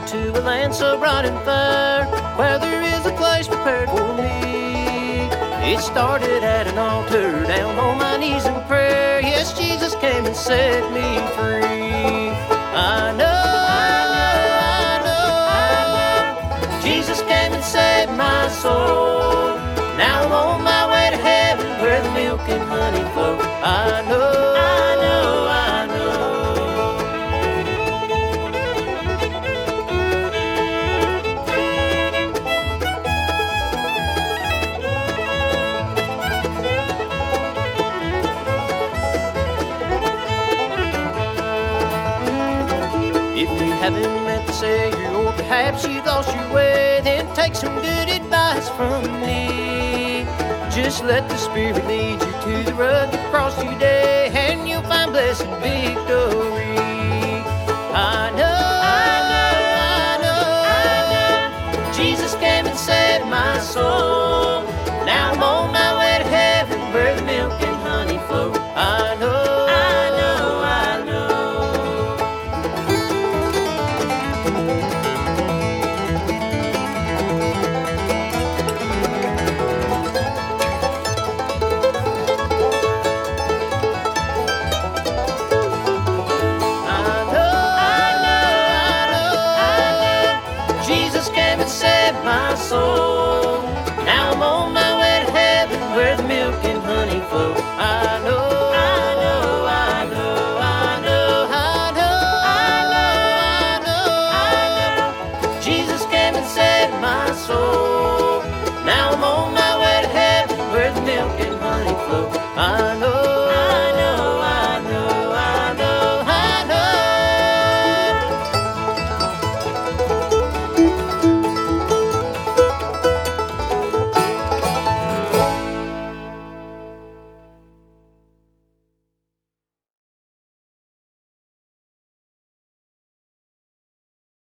to a land so bright and fair, where there is a place prepared for me. It started at an altar, down on my knees in prayer. Yes, Jesus came and set me free. I know, Jesus came and saved my soul. Now I'm on my way to heaven, where the milk and honey flow. I know. If you haven't met the Savior, or perhaps you've lost your way, then take some good advice from me. Just let the Spirit lead you to the rugged cross today, and you'll find blessed victory.